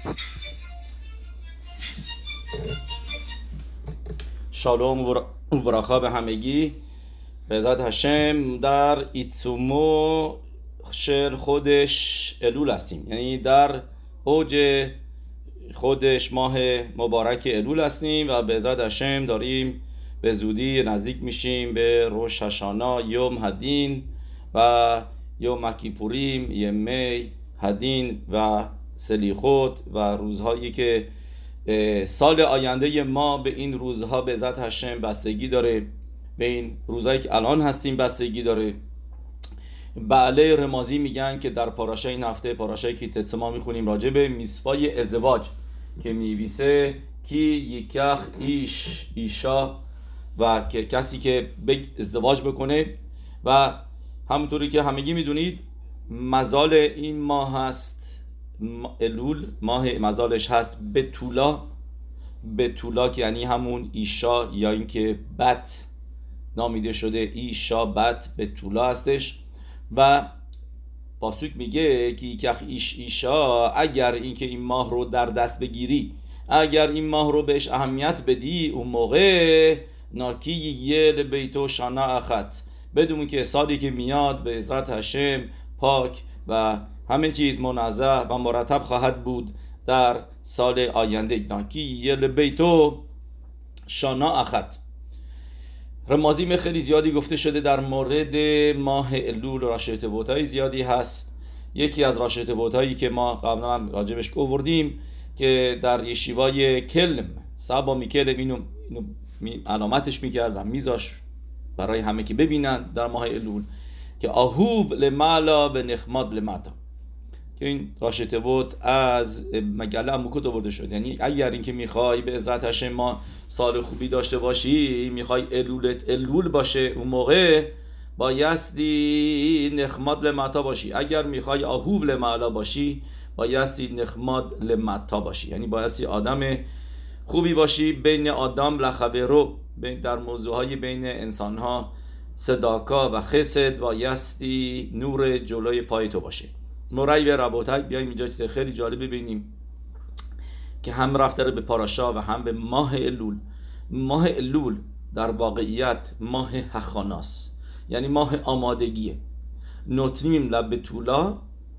شالوم و براخا به همگی. بعزت هشم در ایتسومو شل خودش الول هستیم، یعنی در اوج خودش ماه مبارک الول هستیم و بعزت هشم داریم به زودی نزدیک میشیم به روش هشانا، یوم هدین و یوم کیپوریم، یمی هدین و سلیخوت و روزهایی که سال آینده ما به این روزها به ذات هشم بستگی داره، به این روزهایی که الان هستیم بستگی داره. بعله رمازی میگن که در پاراشای این هفته، پاراشای که تتسما میخونیم راجع به میسوای ازدواج که میویسه کی یکخ ایش ایشا و که کسی که ازدواج بکنه و همونطوری که همگی میدونید مزال این ماه هست الول، ماه مزالش هست بتولا که یعنی همون ایشا یا اینکه بت نامیده شده، ایشا بت بتولا هستش و پاسوک میگه که یکخ ایشا، اگر اینکه این ماه رو در دست بگیری، اگر این ماه رو بهش اهمیت بدی، اون موقع ناکی یه بیتو شانا اخت، بدون که سالی که میاد به عزت هشم پاک و همه چیز منظم و مرتب خواهد بود در سال آینده. ناکی یه بیتو شانا اخت. رمازیم خیلی زیادی گفته شده در مورد ماه الول، راشد تبوتای زیادی هست. یکی از راشد تبوتایی که ما قبلا هم راجبش آوردیم که در یشیوای کلم سبا میکلم اینو علامتش میکرد و میذاش برای همه که ببینن در ماه الول که آهوب لمعلا به نخماد لمعتا، که این راشد تبوت از مگله اموکوت آورده شد. یعنی اگر اینکه میخوای به عزت هشم ما سال خوبی داشته باشی، میخوای الولت الول باشه، اون موقع بایستی نخماد لمعتا باشی. اگر میخوای آهوب لمعلا باشی، بایستی نخماد لمعتا باشی، یعنی بایستی آدم خوبی باشی بین آدم لخبرو، در موضوعهای بین انسانها صداقا و خسد، بایستی نور جلوی پای تو باشه. مرای و ربوتای بیایم اینجا چیز خیلی جالب ببینیم که هم رفته به پاراشا و هم به ماه الول. ماه الول در واقعیت ماه هخاناس، یعنی ماه آمادگیه. نوتنیم لب طولا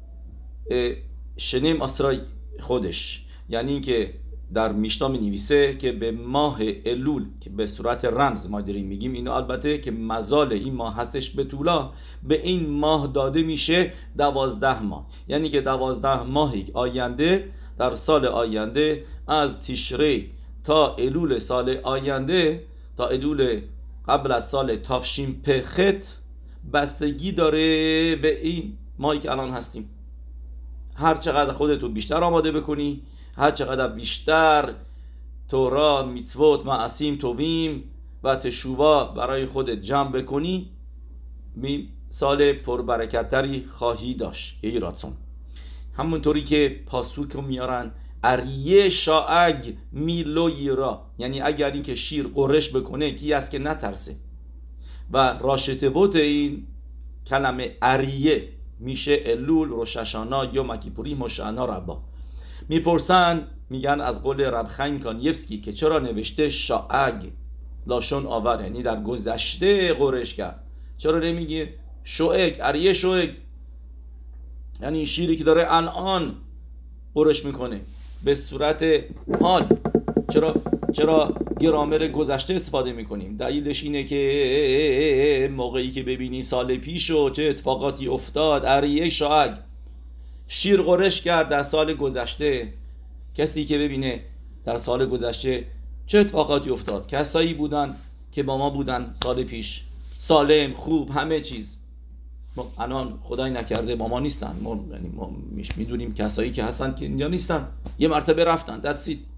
شنیم اسرای خودش، یعنی اینکه در میشنا می نویسه که به ماه الول که به صورت رمز ما داریم میگیم اینو، البته که مزال این ماه هستش به طولا، به این ماه داده میشه 12 ماه، یعنی که 12 ماهی آینده در سال آینده، از تشری تا الول سال آینده، تا الول قبل از سال تافشین پخت، بستگی داره به این ماهی که الان هستیم. هر چقدر خودتو بیشتر آماده بکنی، هر چقدر بیشتر تورا، میتوت، معصیم، تویم و تشووا برای خودت جمع بکنی، سال پربرکتری خواهی داشت. یه راتون همونطوری که پاسوک رو میارن اریه شاعگ میلو یرا، یعنی اگر این که شیر قرش بکنه کی است که نترسه. و راشتبوت این کلمه اریه میشه الول، روش هشانا، یوم کیپوریم و شعنا ربا. میپرسن میگن از قول رب خیم کانیفسکی که چرا نوشته شاعگ لاشون آور، یعنی در گذشته قرش کرد، چرا نمیگه شوعگ، اریه شوعگ، یعنی شیری که داره الان قرش میکنه به صورت حال. چرا گرامر گذشته استفاده میکنیم؟ دلیلش اینه که موقعی که ببینی سال پیش و چه اتفاقاتی افتاد، اریه شاعگ شیر قرش کرد در سال گذشته، کسی که ببینه در سال گذشته چه اتفاقاتی افتاد، کسایی بودن که با ما بودن سال پیش، سالم، خوب، همه چیز. الان خدای نکرده با ما نیستن، ما میدونیم کسایی که هستن که اینجا نیستن، یه مرتبه رفتن، that's it.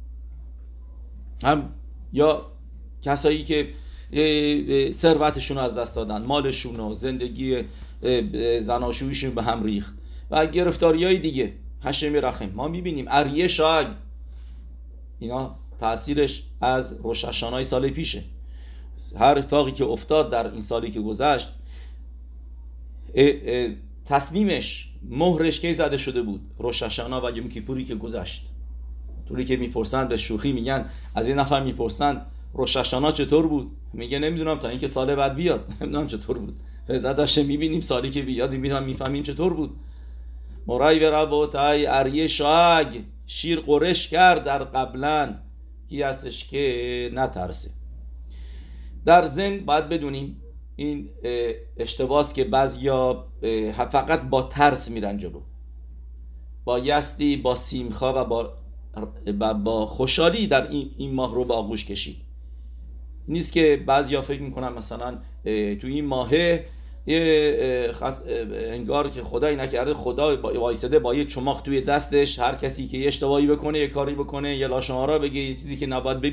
هم یا کسایی که ثروتشون از دست دادن، مالشون و زندگی زناشویشون به هم ریخت و گرفتاری های دیگه. هشم رحم ما میبینیم اریه شاگ، اینا تأثیرش از روش هشانای سال پیشه. هر اتفاقی که افتاد در این سالی که گذشت تصمیمش مهرش کی زده شده بود؟ روش هاشانا و یوم کیپوری که گذشت. طوری که میپرسند به شوخی میگن، از این نفر میپرسند روش هاشانا چطور بود؟ میگه نمیدونم تا اینکه سال بعد بیاد نمیدونم چطور بود. فعزت هاشم میبینیم سالی که بیاد میفهمیم چطور بود. مرای و ربوتای اریه شاگ شیر قرش کرد در قبلن کی هستش که نترسه. در ضمن باید بدونیم این اشتباس که بعضیا فقط با ترس میرن جلو، با یستی، با سیمخا و با خوشحالی در این ماه رو به آغوش کشید. نیست که بعضیا فکر میکنن مثلا تو این ماهه انگار که خدایی نکرده خدا وایساده با یه چماق توی دستش، هر کسی که یه اشتباهی بکنه، یه کاری بکنه، یه لاشمارا بگه، یه چیزی که نباید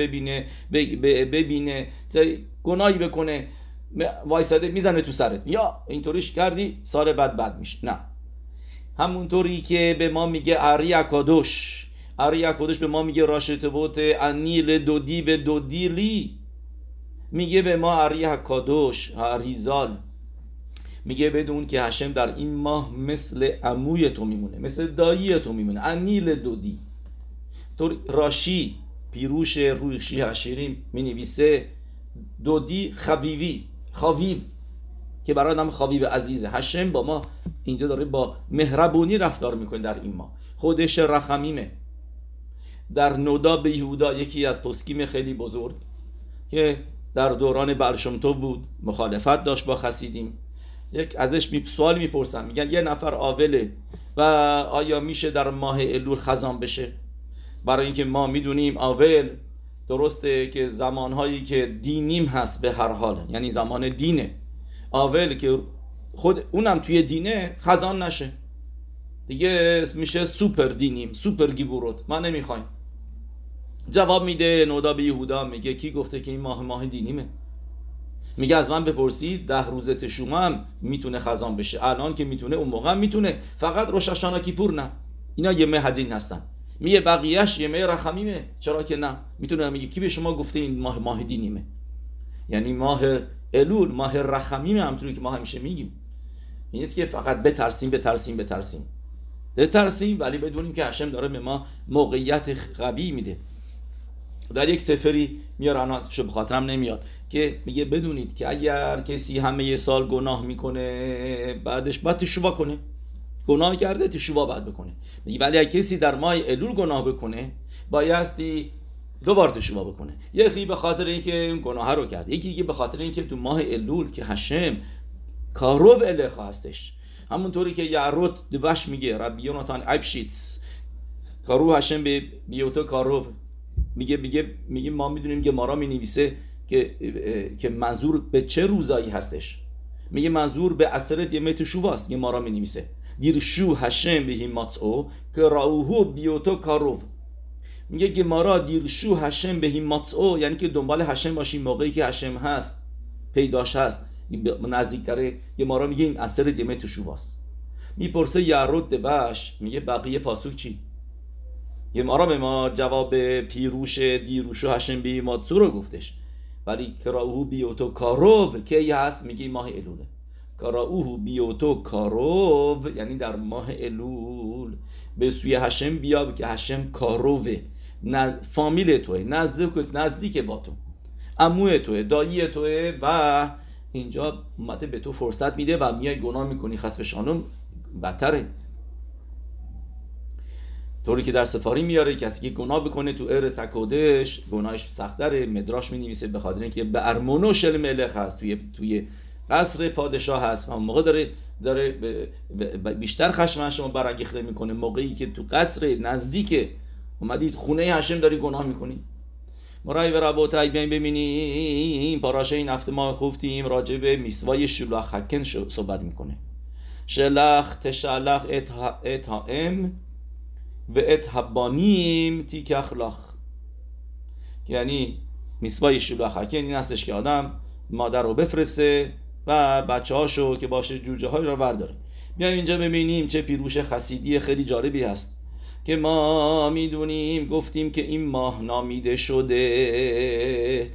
ببینه گناهی بکنه، وایساده میزنه تو سرت، یا اینطوریش کردی سال بد میشه. نه، همونطوری که به ما میگه اری اکادوش به ما میگه راشتوت انیل دودی و دودیلی، میگه به ما اری اکادوش هریزال، میگه بدون که هشم در این ماه مثل عموی تو میمونه، مثل دایی تو میمونه. انیل دودی تو راشی پیروش روشی هشیریم مینویسه دودی خاویو که برای نام خاویو عزیزه. هشم با ما اینجا داره با مهربونی رفتار میکنه در این ماه، خودش رحمیمه. در نودا به یهودا یکی از پسکیم خیلی بزرگ که در دوران بلشمتو بود، مخالفت داشت با خسیدیم، یک ازش سوال میپرسن، میگن یه نفر آوله و آیا میشه در ماه الول خزان بشه؟ برای اینکه ما میدونیم آول درسته که زمانهایی که دینیم هست به هر حال، یعنی زمان دینه، آول که خود اونم توی دینه خزان نشه دیگه، میشه سوپر دینیم، سوپر گیبوروت، ما نمیخوایم. جواب میده نودا به یهودا، میگه کی گفته که این ماه دینیمه؟ میگه از من بپرسید 10 روز تشوما هم میتونه خزان بشه، الان که میتونه اون موقع میتونه، فقط روش هاشانا کیپور نه، اینا یه مهدین هستن. میگه بقیهش یه مه رحمیمه، چرا که نه میتونه. میگه کی به شما گفته این ماه دینیمه؟ یعنی ماه الول ماه رحمیمه، همونطوری که ما همیشه میگیم. این نیست که فقط بترسیم، ولی بدونیم که هشم داره به ما موقعیت قوی میده. در یک سفری میارن، ازش به خاطرم نمیاد، که میگه بدونید که اگر کسی همه سال گناه میکنه بعدش باید تشوبا کنه، گناه کرده تشوبا باید بکنه. میگه ولی اگر کسی در ماه الول گناه بکنه بایستی 2 بار تشوبا بکنه، یکی به خاطر اینکه اون گناه رو کرد، یکی دیگه به خاطر اینکه تو ماه الول که هشم کاروب الیخ هستش، همونطوری که یعروت دوش میگه ربی یوناتان ایبشیتس کارو هشم به بیوتو کاروب، میگه ما میدونیم که مارا مینویسه که منظور به چه روزایی هستش. میگه منظور به عصر دیمت شوواست. یه مارا مینویسه دیرشو هشم بهی ماتسو که راوهو بیوتو کاروب. میگه گمارا دیرشو هشم بهی ماتسو، یعنی که دنبال هشم باشی موقعی که هشم هست، پیداش هست، نزدیکتره. گمارا میگه این عصر دیمت شوواست. میپرسه یعرود دبش، میگه بقیه پاسوک چی؟ گمارا به ما جواب پیروش دیروش و هشم بی ماتسو رو گفتش، ولی کراوهو بیوتو کاروب کی هست؟ میگه ماه الوله. کراوهو بیوتو کاروب یعنی در ماه الول به سوی هشم بیا که هشم کاروبه، فامیل توه، نزدیک با تو، عموی توه، دایی توه، و اینجا اومده به تو فرصت میده و میای گناه میکنی، خس به شانم بدتره. طوری که در سفاری میاره کسی که گناه بکنه تو ارس اکودش گناهش سخت‌تره. مدراش مینویسه به خاطر اینکه به ارمونوش الملک هست، توی قصر پادشاه هست و اون موقع داره بیشتر خشم شما برانگیخته میکنه. موقعی که تو قصر نزدیک اومدید خونه هشم داری گناه میکنی. مرای و ربوتای بیاین ببینیم پاراشه این هفته ما گفتیم راجع به میسوای شلوخ حکن صحبت میکنه. شلخ تشلخ اتهام و اتحبانیم تیک اخلاق، یعنی میسوای شلوخ حکن این هستش که آدم مادر رو بفرسته و بچه هاشو که باشه جوجه های رو ورداره. بیایم اینجا ببینیم چه پیروش خسیدی خیلی جالبی هست که ما میدونیم. گفتیم که این ماه نامیده شده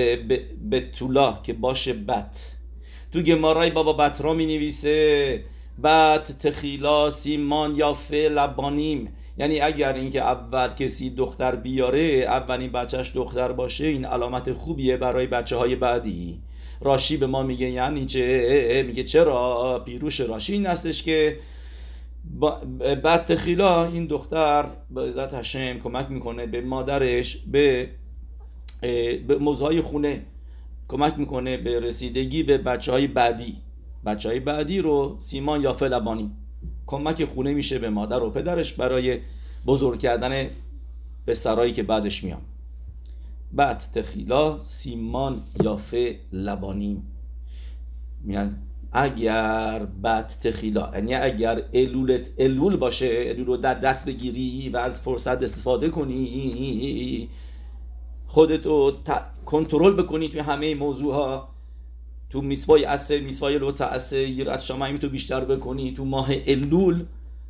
به طولا که باشه بط. تو گمارای بابا بطرا می نویسه بعد تخیلا سیمان یا لبانیم، یعنی اگر اینکه اول کسی دختر بیاره، اولین بچهش دختر باشه، این علامت خوبیه برای بچه های بعدی. راشی به ما میگه یعنی چه؟ میگه چرا؟ پیروش راشی این هستش که بعد تخیلا این دختر به عزت هشم کمک میکنه به مادرش به موضوعهای خونه، کمک میکنه به رسیدگی به بچه های بعدی رو سیمان یا لبانی کمک خونه میشه به مادر و پدرش برای بزرگ کردن پسرایی که بعدش میان. بعد تخیلا سیمان یافه لبانی میان. اگر بعد تخیلا یعنی اگر الول باشه، الول رو در دست بگیری و از فرصت استفاده کنی، خودتو کنترل بکنی توی همه موضوع ها، تو میسوای عصر، میسوای لوت عصر، یرات شمایمی تو بیشتر بکنی تو ماه الول.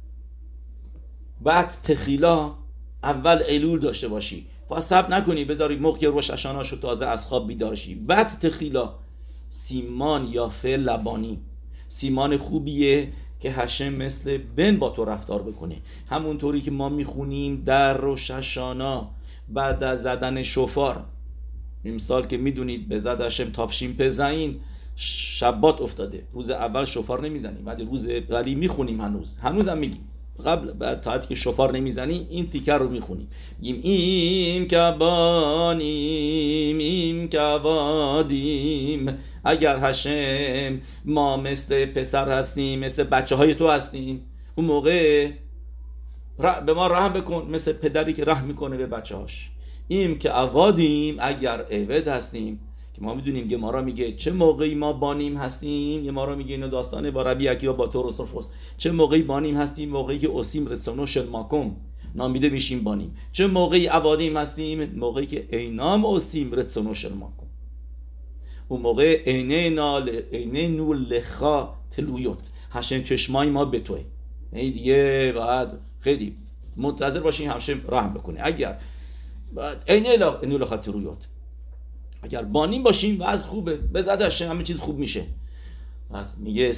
بعد تخیلا اول الول داشته باشی، فاصب نکنی بذاری موقع روش هشاناشو تازه از خواب بیدار شی. بعد تخیلا سیمان یافه لبانی، سیمان خوبیه که هشم مثل بن با تو رفتار بکنه، همونطوری که ما میخونیم در روش هشانا بعد از زدن شofar. امسال که میدونید به زد هشم تافشین پزعین شبات افتاده، روز اول شofar نمیزنیم، بعد روز ولی میخونیم، هنوز هم میگیم قبل بعد تا که شofar نمیزنیم این تیکر رو میخونیم، این کبانیم این کبادیم، اگر هشم ما مثل پسر هستیم، مثل بچه های تو هستیم، اون موقع به ما رحم بکن مثل پدری که رحم میکنه به بچه هاش. این که عوادیم اگر عبد هستیم، که ما میدونیم گمارا میگه چه موقعی ما بانیم هستیم، گمارا میگه اینو داستانه با ربی عکیبا با تور و سرفوس، چه موقعی بانیم هستیم؟ موقعی که اسیم رسونو شل ماکم نامیده میشیم بانیم. چه موقعی عوادیم هستیم؟ موقعی که اینام اسیم رسونو شل ماکم، اون موقع عینه نو لخا تلویوت، هشم چشمای ما به توه. این دیگه باید خیلی منتظر باشین هشم رحم بکنه. اگر عینه نو لخا تلویوت، اگر بانیم باشیم وضع خوبه، به زد هشم همه چیز خوب میشه. پس میگه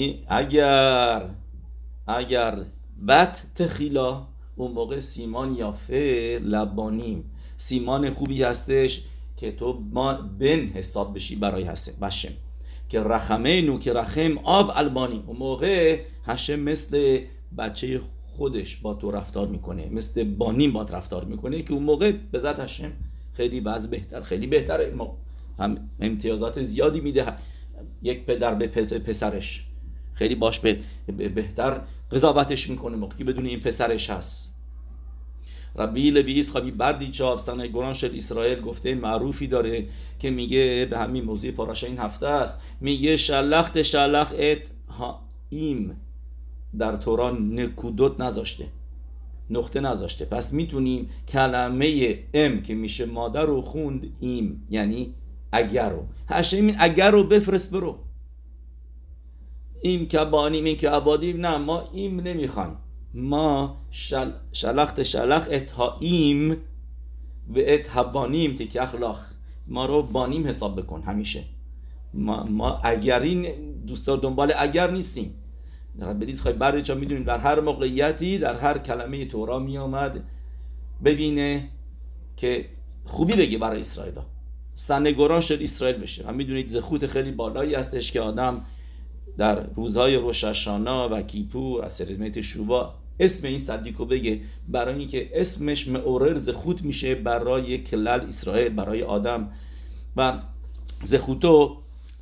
اگر بد تخیلا، اون موقع سیمان یافه لبانیم، سیمان خوبی هستش که تو بن حساب بشی برای هشم، که رحمینو که رحم آب البانیم، اون موقع هشم مثل بچه خودش با تو رفتار میکنه، مثل بانیم با رفتار میکنه، که اون موقع به ذات هشم خیلی وضع بهتر، خیلی بهتره، هم امتیازات زیادی میده یک پدر به پسرش، خیلی باش بهتر قضاوتش میکنه موقعی بدون این پسرش هست. ربی لویس خبی بردی چاف سنه گران شد اسرائیل گفته معروفی داره که میگه به همین موضوع پاراشا این هفته است، میگه شلخ ات هایم، در توران نکودوت نذاشته، نقطه نذاشته، پس میتونیم کلمه ام که میشه مادر رو خوند ایم، یعنی اگر رو هشم این اگر رو بفرست برو، ایم که بانیم این که عبادیم، نه ما ایم نمیخوایم، ما شلخ ات هایم و ات هبانیم تک اخلاق، ما رو بانیم حساب بکن همیشه، ما اگرین دوستا دنبال اگر نیستیم. بدید خواهی برده چا میدونیم در هر موقعیتی در هر کلمه تورا می آمد ببینه که خوبی بگه برای اسرائیل، سنگوران شد اسرائیل بشه. هم میدونید زخوت خیلی بالایی هستش که آدم در روزهای روش هشانا و کیپور از سرزمیت شوبا اسم این صدیقو بگه، برای اینکه اسمش معورر زخوت میشه برای کلل اسرائیل، برای آدم، و زخوتو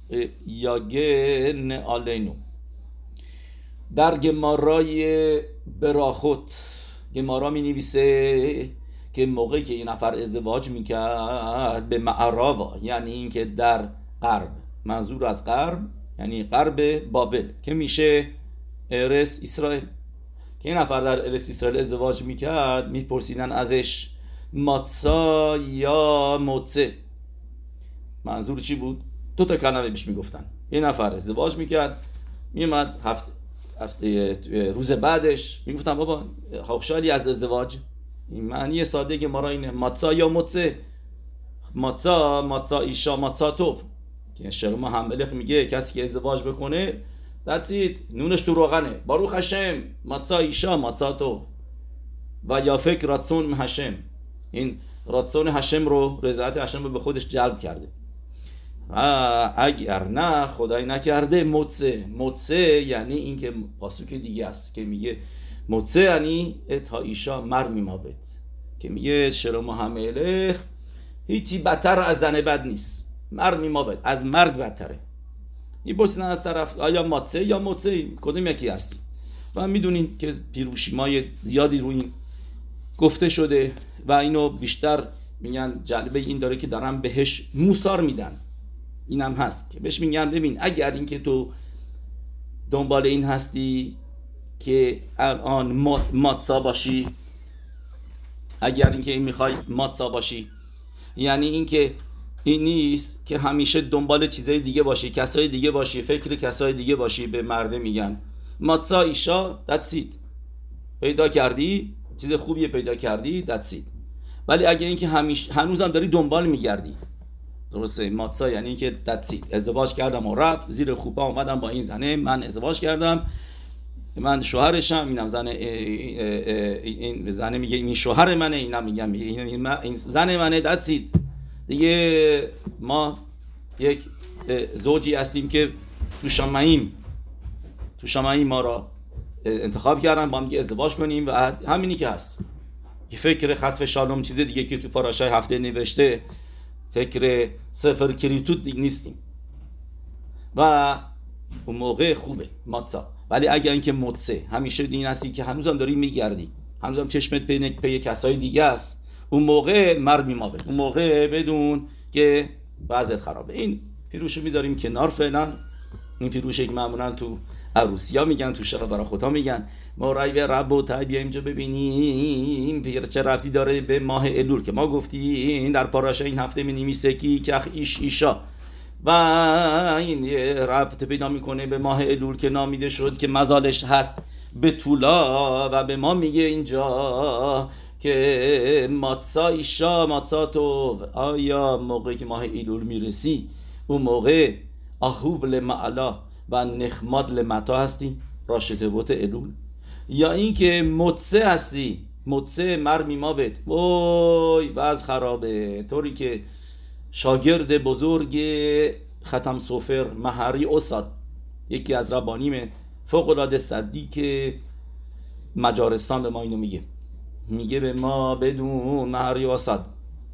یاگن آلینو. در گمارای براخوت گمارا می نویسه که موقعی که یه نفر ازدواج میکرد به معراوا، یعنی اینکه در غرب، منظور از غرب یعنی غرب بابل که میشه ارس اسرائیل، که یه نفر در ارس اسرائیل ازدواج میکرد، میپرسیدن ازش ماتسا یا موتسه، منظور چی بود؟ دو تا کلمه بهش میگفتن. یه نفر ازدواج میکرد، میومد هفته روز بعدش میگفتن بابا خوشحالی از ازدواج، این معنی ساده که ما را اینه ماتسا یا موتسه، ماتسا ایشا ماتسا توف، که شرما همبلخ میگه کسی که ازدواج بکنه That's it. نونش تو روغنه. باروخ هشم ماتزا ایشا ماتزا تو و یا فکر راتسون هشم. این راتسون هشم رو، رضایت هشم رو به خودش جلب کرده. اگر نه خدای نکرده متسه یعنی این که پاسوک دیگه است که میگه متسه یعنی تا ایشا مر میمابد، که میگه شلومو هملخ هیچی بدتر از زن بد نیست، مر میمابد، از مرگ بدتره. این پرسیدن از طرف آیا ماتسه یا متسه کدوم یکی هستی؟ و میدونین که پیروشیمای زیادی روی این گفته شده و اینو بیشتر میگن جلبه این داره که دارن بهش موسار میدن. اینم هست که بهش میگن ببین اگر این که تو دنبال این هستی که الان ماتسا باشی، اگر این که این میخوای ماتسا باشی، یعنی این که این نیست که همیشه دنبال چیزای دیگه باشی، کسای دیگه باشی، فکر کسای دیگه باشی. به مرده میگن ماتسا ایشا دتسید، پیدا کردی چیز خوبیه پیدا کردی دتسید. ولی اگر این که هنوزم داری دنبال میگردی، درسته، ماتسا یعنی این که دتسید، ازدواج کردم و رفت زیر خوبا اومدم با این زنه، من ازدواج کردم، من شوهرشم، اینم زن، این زنه میگه این شوهر منه، اینم میگم این زن منه، دتسید دیگه. ما یک زوجی هستیم که تو شمعیم ما را انتخاب کردن با هم دیگه ازدواج کنیم و همینی که هست. یه فکر خسف شالوم چیز دیگه که تو پاراشای هفته نوشته، فکر سفر کریتوت نیستیم و اون موقع خوبه ماتسا. ولی اگر اینکه متسه همیشه این هستی که هنوزم داری میگردی، هنوزم چشمت پی کسای دیگه است، اون موقع مر میمابه، اون موقع بدون که وضعیت خرابه. این پیروشو میذاریم کنار فعلا. این پیروشه که معمولا تو عروسیا میگن، تو شقه برای خودها میگن. ما رای به رب و تای بیا اینجا ببینیم چه ربطی داره به ماه الول که ما گفتیم در پاراشا این هفته می‌نویسه کی کخ ایشا و این ربط پیدا میکنه به ماه الول که نامیده شد که مزالش هست به طولا و به ما میگه اینجا که ماتسا ایشا ماتسا تو. آیا موقعی که ماه الول میرسی اون موقع اهوب لمعلا و نخماد لمتا هستی، راشتبوت الول، یا این که متسه هستی، متسه مر میمابد، وای وضع خرابه. طوری که شاگرد بزرگ ختم سفر مهری اسد، یکی از ربانیم فوق العاده صدی که مجارستان به ما اینو میگه به ما بدون مهری اسد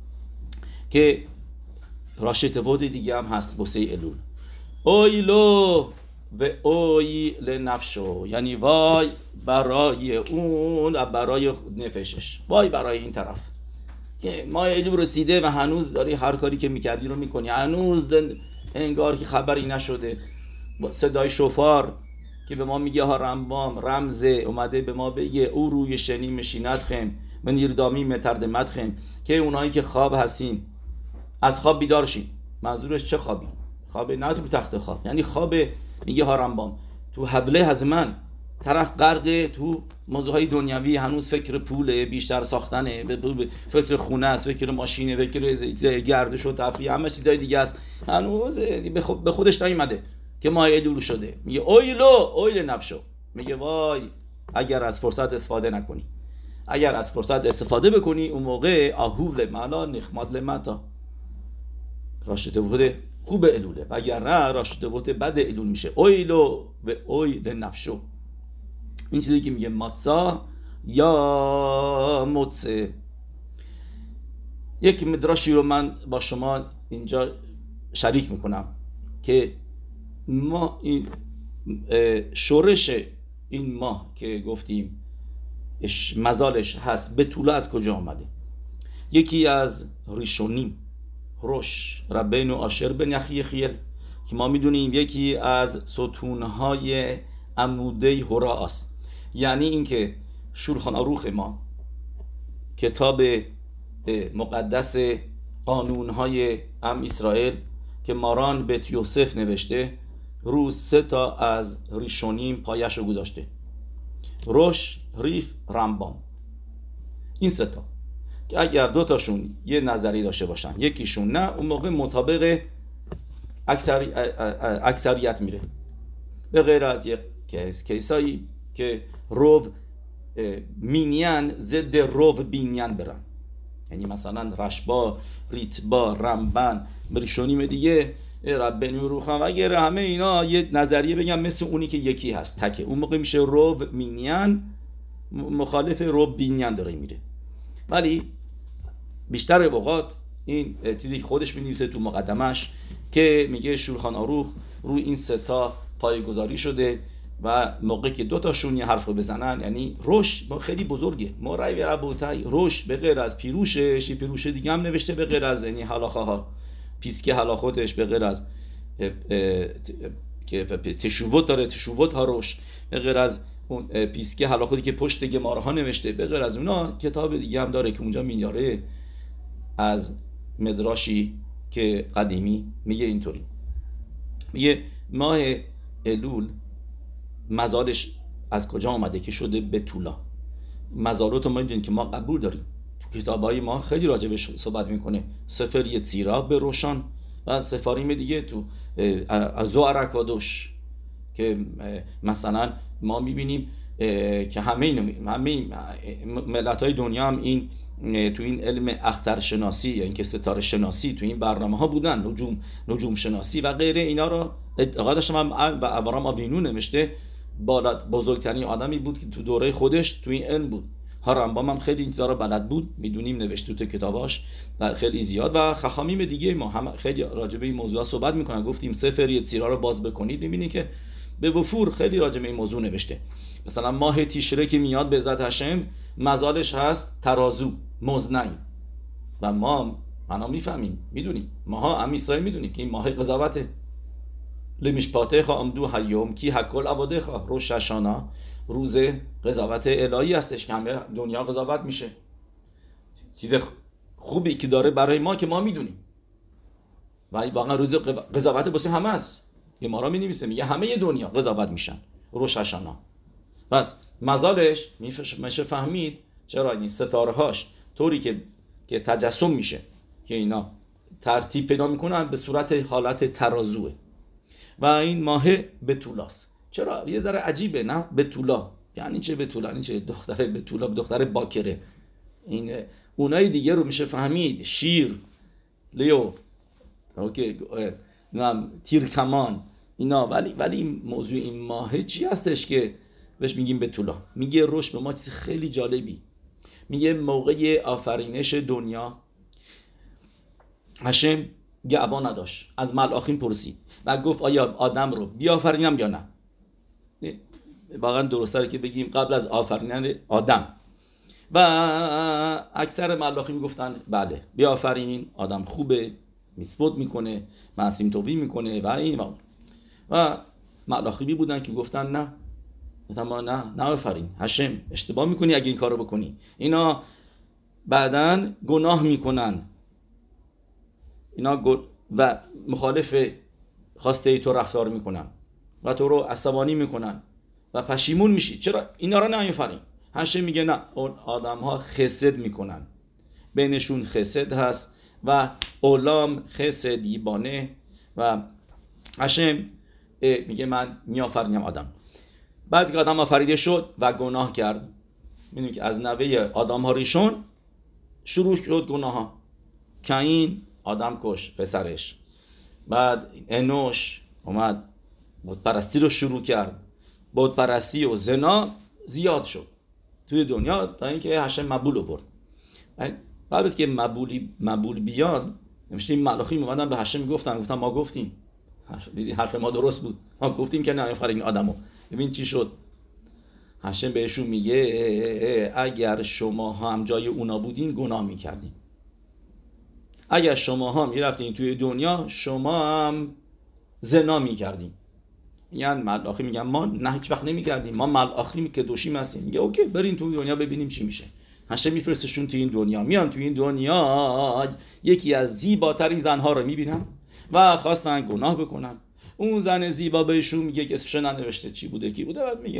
که راشتبوت دیگه هم هست بوسه الول. اویلو و اوی لنفشو، یعنی وای برای اون و برای نفسش، وای برای این طرف که ما الول رسیده و هنوز داری هر کاری که میکردی رو میکنی، هنوز انگار که خبری نشده. صدای شofar که به ما میگه ها رمبام رمزه اومده به ما بگه او روی شنی مشینت خم و نیردامی متردمت خم، که اونایی که خواب هستین از خواب بیدار شین. منظورش چه خوابی؟ خواب نه تو تخت خواب، یعنی خواب میگه هارمبام تو حبله از من طرف غرق تو موضوعهای دنیوی، هنوز فکر پوله، بیشتر ساختنه، فکر خونه است، فکر ماشینه، فکر گردش و تفریح، همه چیزای دیگه است، هنوز به خودش نیومده که ماه الول شده. میگه اویل نفشو، میگه وای اگر از فرصت استفاده نکنی، اگر از فرصت استفاده بکنی اون موقع اهوب لمعلا نخماد لمتا، راشته بوده خوب الوله، و اگر نه راشته بوده بد الول میشه. اویلو و اویل نفشو، این چیزی که میگه ماتسا یا متسه. یک مدراشی رو من با شما اینجا شریک میکنم که ما این شورش این ماه که گفتیم مزالش هست به طوله از کجا آمده؟ یکی از ریشونیم روش ربینو آشر بن یخیخیل که ما میدونیم یکی از ستونهای عموده هورا است، یعنی اینکه شولخان عروخ ما، کتاب مقدس قانونهای ام اسرائیل که ماران بیت یوسف نوشته، رو 3 تا از ریشونیم پایش رو گذاشته: روش، ریف، رمبام. این 3 تا که اگر 2 تاشون یه نظری داشته باشن یکیشون نه، اون موقع مطابق اکثریت میره. به غیر از یک کیسایی که رو مینین ضد رو بینین برن. یعنی مثلا رشبا، ریتبا، رمبن، بریشونیم دیگه، ربنی و روخان و غیره، همه اینا یه نظریه بگم مثل اونی که یکی هست تکه، اون موقع میشه رو مینین مخالف رو بینین داره میره. ولی بیشتر اوقات این چیزی که خودش می‌نویسه تو مقدمش که میگه شولخان آروخ روی این سه تا پایه‌گذاری شده و موقعی که دو تاشون یه حرف رو بزنن، یعنی روش خیلی بزرگه، ما رای به ربوتای روش به غیر از پیروشش، پیروش دیگه هم نوشته به غیر از یعنی حلاخه ها پیسکه حلاخوتش، به غیر از که تشووت داره، تشووت ها روش، به غیر از اون پیسکه حلاخوتی که پشت گماره ها نوشته، به غیر از اونا کتاب دیگه هم داره که اونجا میاره از مدراشی که قدیمی میگه اینطوری، میگه ماه الول مزارش از کجا آمده که شده بتولا. مزارات رو ما میدونیم که ما قبول داریم، تو کتابای ما خیلی راجبش صحبت میکنه، سفر یتزیرا به روشان و سفاریم دیگه تو زوار کادوش که مثلا ما میبینیم که همه ملت‌های دنیا هم این تو این علم اخترشناسی یا اینکه ستاره شناسی تو این برنامه ها بودن، نجوم شناسی و غیره، اینا رو اعتقادش هم و ابراهام آوینو نوشته بزرگترین آدمی بود که تو دوره خودش تو این علم بود. رمبام هم خیلی این چیزا رو بلد بود، میدونیم نوشته تو کتاباش خیلی زیاد و خخامیم دیگه ما هم خیلی راجع به این موضوع صحبت میکنن. گفتیم سفر یتزیرا رو باز بکنید میبینید که به وفور خیلی راجع به این موضوع نوشته. مثلا ماه تیشره که میاد به عزت هشم مزالش هست ترازو مزنی و ما میفهمیم میدونیم، ماها هم اسرائیل میدونیم که این ماه قضاوته. لمیشپاته آمدو هیوم کی هکل عباده روز شاشانا روز قضاوت الهی هستش که همه دنیا قضاوت میشه. چیز خوبی که داره برای ما که ما میدونیم و واقعا روز قضاوت واسه همه است. یه ما را می‌نویسه میگه همه دنیا قضاوت میشن روز شاشانا. پس مزالش میشه فهمید چرا این ستاره هاش طوری که تجسم میشه که اینا ترتیب پیدا میکنن به صورت حالت ترازوه و این ماه بتولاست. چرا یه ذره عجیبه نه؟ بتولا یعنی چه؟ بتولا یعنی چه؟ دختر بتولا دختر باکره. این اونای دیگه رو میشه فهمید شیر، لیو، اوکی، تیر کمان اینا، ولی موضوع این ماه چی هستش که بهش میگیم بتولا؟ میگه روش به ما چیز خیلی جالبی، میگه موقع آفرینش دنیا هشم گعبا نداشت، از ملاخین پرسید و گفت آیا آدم رو بیافرینم یا نه؟ واقعا درسته که بگیم قبل از آفرینن آدم، و اکثر ملاخین گفتن بله بیافرین، آدم خوبه، میتسبوت میکنه، معصیم توبی میکنه و این و ملاخی بودن که گفتن نه، ما نه آفرین، هشم اشتباه میکنی اگه این کارو بکنی، اینا بعدن گناه میکنن، اینا و مخالف خواسته تو رفتار میکنن و تو رو عصبانی میکنن و پشیمون میشی، چرا اینا رو نمیفرین؟ هشم میگه نه، اون آدم ها خسد میکنن، بینشون خسد هست و اولام خسدی بانه و هشم میگه من میآفرینم آدم. بعضی که آدم آفریده شد و گناه کرد، میدونید که از نوه آدم ها ریشون شروع شد گناه ها. کاین آدم کش پسرش، بعد انوش اومد بت پرستی رو شروع کرد، بت پرستی و زنا زیاد شد توی دنیا تا اینکه هشم مبول آورد. بعد از که مبول بیاد، نمیشه این ملاخیم اومدن به هشم گفتن ما گفتیم، حرف ما درست بود، ما گفتیم که نه آفرین آدمو. ببین چی شد. هشم بهشون میگه اگر شما هم جای اونا بودین گناه میکردین، اگر شما هم میرفتین توی دنیا شما هم زنا میکردین. یعنی ملاخی میگن ما نه هیچ وقت نمیکردیم، ما ملاخی که دوشیم هستیم. میگه اوکی برین توی دنیا ببینیم چی میشه. هشم میفرستشون توی این دنیا، میان توی این دنیا یکی از زیباترین زنها رو میبینن و خواستن گناه بکنن. اون زن زیبا بهشون میگه که اسمش ننوشته چی بوده کی بوده، بعد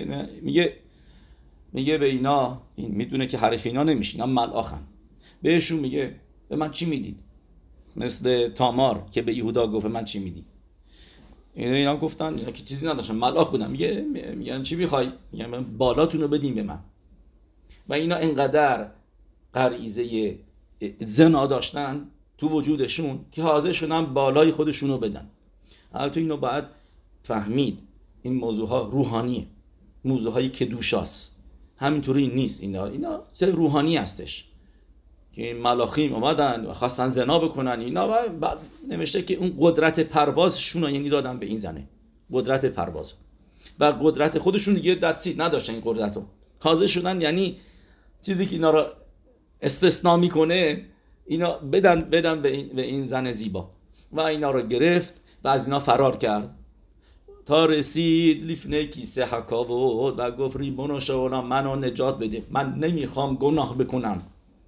میگه به اینا، این میدونه که حرف اینا نمیشه، اینا ملاخن، بهشون میگه به من چی میدید؟ مثل تامار که به یهودا گفت من چی میدی؟ اینا گفتن، اینا که چیزی نداشتن، ملاک بودن. میگن چی میخوای؟ میگن بالاتون رو بدین به من. و اینا انقدر غریزه زنا داشتن تو وجودشون که حاضر شدن بالای خودشون رو بدن. البته اینو باید فهمید، این موضوع ها روحانیه، موضوع های کدوشاست، همینطوری نیست. اینا سه روحانی هستش که این ملاخیم اومدن و خواستن زنا بکنن اینا، و نوشته که اون قدرت پروازشون رو یعنی دادن به این زنه، قدرت پرواز و قدرت خودشون دیگه دستید نداشتن، این قدرت رو حاضر شدن، یعنی چیزی که اینا رو استثناء میکنه اینا بدن به این زن زیبا، و اینا رو گرفت و از اینا فرار کرد تا رسید لیفنه کیسه حکاوت و گفت ریبون شوانا منو نجات بده، من نمیخوام گناه بکنم.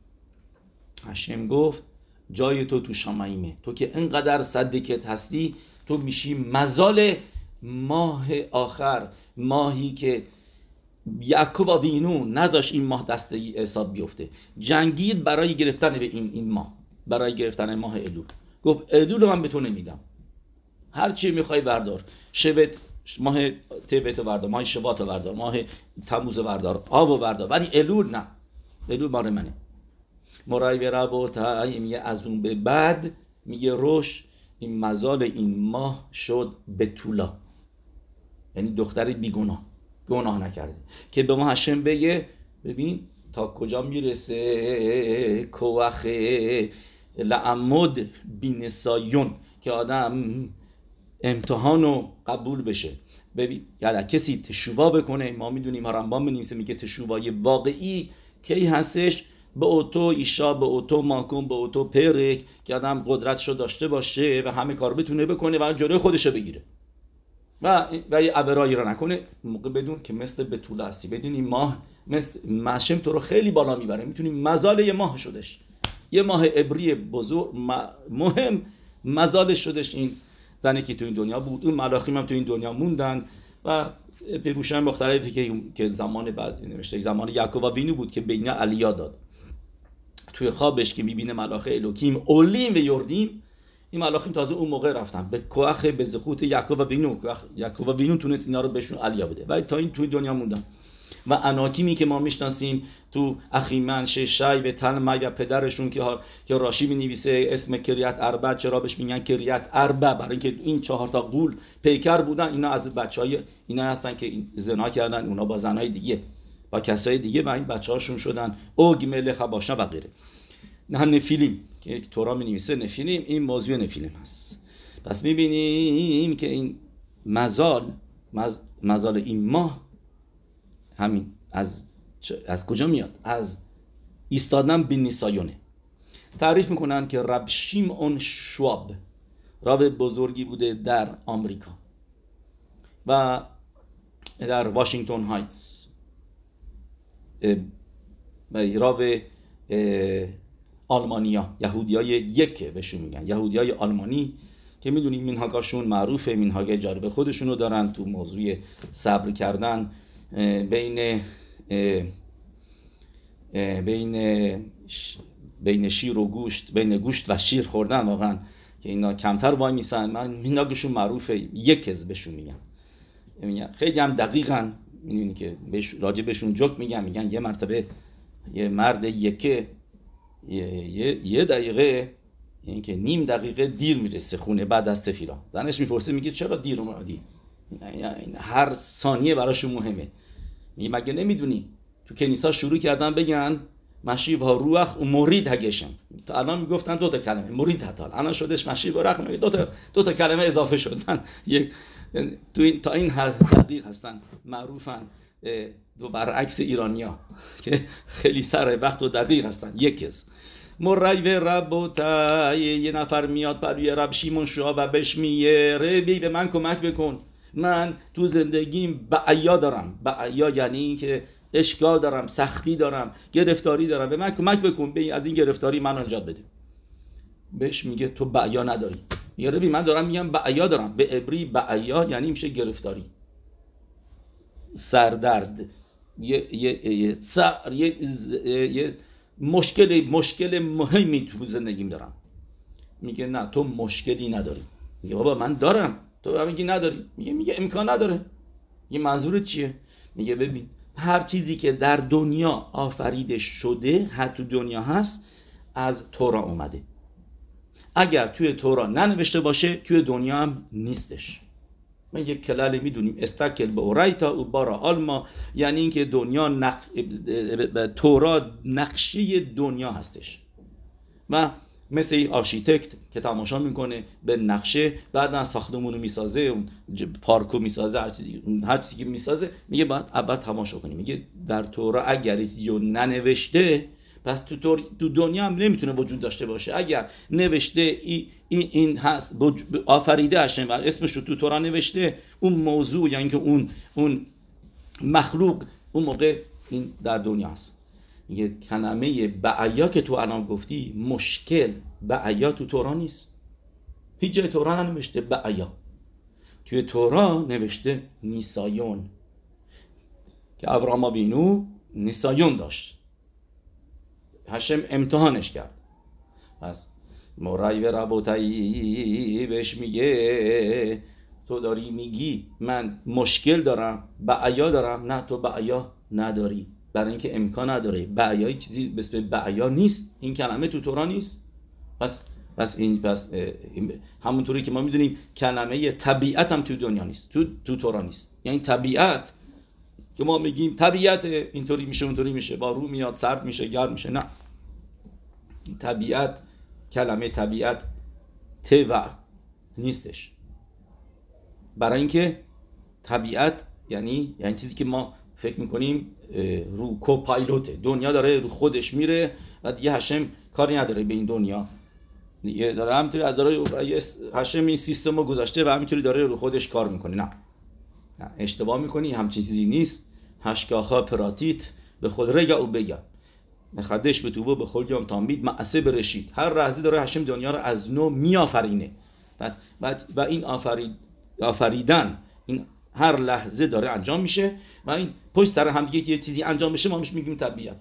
هشم گفت جای تو شمایمه، تو که انقدر صدقت هستی تو میشی مزال ماه آخر، ماهی که یعقوب وینو نذاش این ماه دست عیسی بیفته، جنگید برای گرفتن به این ماه، برای گرفتن ماه الول. گفت الول من به تو نمیدم، هر چی میخوای بردار، شبت ماه تبت رو بردار، ماه شبات رو بردار، ماه تموز رو بردار، آب رو بردار، ولی الول نه، الول مال منه. مرای و ربوتای میگه از اون به بعد میگه روش این مزال این ماه شد بتولا، یعنی دختری بیگناه، گناه نکرده، که به ما هشم بگه ببین تا کجا میرسه کوخ لعمود بینسایون، که آدم امتحانو قبول بشه. ببین اگر کسی تشوبا بکنه، ما میدونیم رمبان بنویسه میگه تشوبای واقعی کی هستش؟ به اوتو ایشا، به اوتو ماکون، به اوتو پرک، که آدم قدرتشو داشته باشه و همه کار بتونه بکنه و جلوی خودشو بگیره و یه عبرایی رو نکنه. موقع بدون که مثل بتوله هستی، بدون این ماه مثل مشم تو رو خیلی بالا میبره، میتونی مزال یه ماه شدش، یه ماه عبری بزرگ مهم مزال شدش این زنی که تو این دنیا بود. اون ملاخیم هم تو این دنیا موندن و پیروشن مختلفی که زمان بعد نوشته زمان یعقوب وینو بود که بین علیا داد. توی خوابش که میبینه ملاخه الوکیم اولیم و یردیم، این ملاخیم تازه اون موقع رفتن به کوخ به زخوت یعقوب و بینو تونست اینا رو بهشون علیا بده، ولی تا این توی دنیا موندن. و اناکیمی که ما میشناسیم تو اخیمن، ششی و تلمای و پدرشون که راشی می‌نویسه اسم کریت اربع، چرا بهش میگن کریت اربع؟ برای اینکه این 4 تا غول پیکر بودن، اینا از بچهای اینا هستن که زنا کردن، اونا با زنای دیگه، با کسای دیگه، و این بچه‌هاشون شدن اوگ ملخ باشا و غیره. نه نفیلیم که تورا می‌نویسه نفیلیم، این موضوع نفیلیم هست. پس می‌بینیم که این مزال این ماه همین از کجا میاد؟ از ایستادن بین نیسایونه. تعریف میکنن که رب شیمعون شواب راو بزرگی بوده در آمریکا و در واشنگتن هایتس، راو آلمانیا، یهودیای یک بهشون میگن، یهودیای آلمانی که میدونیم منهاگاشون معروفه، منهاگ جالب خودشونو دارن تو موضوع صبر کردن بین شیر و گوشت، بین گوشت و شیر خوردن، واقعا که اینا کمتر وای میسن. منهاگشون معروفه، یکز بهشون میگن، خیلی هم دقیقاً میدونی که راجع بهشون جوک میگن یه مرتبه یه مرد یه دقیقه، یعنی که نیم دقیقه دیر میرسه خونه بعد از تفیلا. زنش میپرسه میگه چرا دیر اومدی؟ هر ثانیه براشون مهمه. میگه مگه نمیدونی تو کنیسا شروع کردن بگن مشیب ها روح و مرید هگشم، تا الان میگفتن 2 تا کلمه مرید هتال، الان شدش مشیب و رخ، 2 تا کلمه اضافه شدن. تا این دقیق هستن، معروفن. دو برعکس ایرانیا که خیلی سر وقت و دقیق هستن. یکیز مرای و ربوتا، یه نفر میاد برای رب شیمون شواب و بهش میگه ربی به من کمک بکن، من تو زندگیم بعیا دارم. بعیا یعنی این که اشکال دارم، سختی دارم، گرفتاری دارم، به من کمک بکن، از این گرفتاری من نجات بده. بهش میگه تو بعیا نداری. میگه ربی من دارم میگم بعیا دارم. به عبری بعیا یعنی میشه گرفتاری، سردرد، یه مشکل مهمی تو زندگیم دارم. میگه نه تو مشکلی نداری. میگه بابا من دارم، تو میگی نداری، میگه امکان نداره. یه منظورت چیه؟ میگه ببین هر چیزی که در دنیا آفریده شده هست، تو دنیا هست، از تورا اومده. اگر توی تورا ننوشته باشه توی دنیا هم نیستش. ما یک کلاله میدونیم استکل به اورایتا و بارا آلما، یعنی اینکه دنیا تورا نقشه دنیا هستش و مثل یک آرشیتکت که تماشا میکنه به نقشه، بعدن ساختمونو میسازه، اون پارکو میسازه، هر چیزی که میسازه، میگه باید اول تماشا کنی. میگه در تورا اگر چیزی رو ننوشته پس تو دنیا هم نمیتونه وجود داشته باشه. اگر نوشته این هست آفریده هاشم و اسمش رو تو تورا نوشته، اون موضوع یعنی که اون مخلوق اون موقع این در دنیا هست. میگه کلمه بعیا که تو الان گفتی مشکل، بعیا تو تورا نیست، هیچ جای تورا ننوشته بعیا. توی تورا نوشته نیسایون که ابراهام آوینو نیسایون داشت، هشم امتحانش کرد. پس مرای و ربوتایی بهش میگه تو داری میگی من مشکل دارم، بعیا دارم. نه، تو بعیا نداری، برای اینکه امکان نداره. بعیا چیزی به اسم بعیا نیست، این کلمه تو تورا نیست. پس همونطوری که ما میدونیم کلمه طبیعت هم تو دنیا نیست، تو تورا نیست. یعنی طبیعت که ما میگیم طبیعت اینطوری میشه اونطوری میشه، بارون میاد سرد میشه گرم میشه، نه. طبیعت، کلمه طبیعت طبع نیستش، برای اینکه طبیعت یعنی چیزی که ما فکر میکنیم رو کوپایلوته، دنیا داره رو خودش میره و دیگه هشم کاری نداره به این دنیا، داره همینطوری از داره هشم این سیستم رو گذاشته و همینطوری داره رو خودش کار میکنه. نه، اشتباه میکنی، همچین چیزی نیست. هشکاخا پراتیت به خود رگا او بگم مخدش به توبه به خود یام تامید معصه برشید. هر لحظه داره هشم دنیا رو از نو میآفرینه. پس و این آفریدن این هر لحظه داره انجام میشه و این پشت سر هم دیگه که یه چیزی انجام بشه ما میش میگیم طبیعت.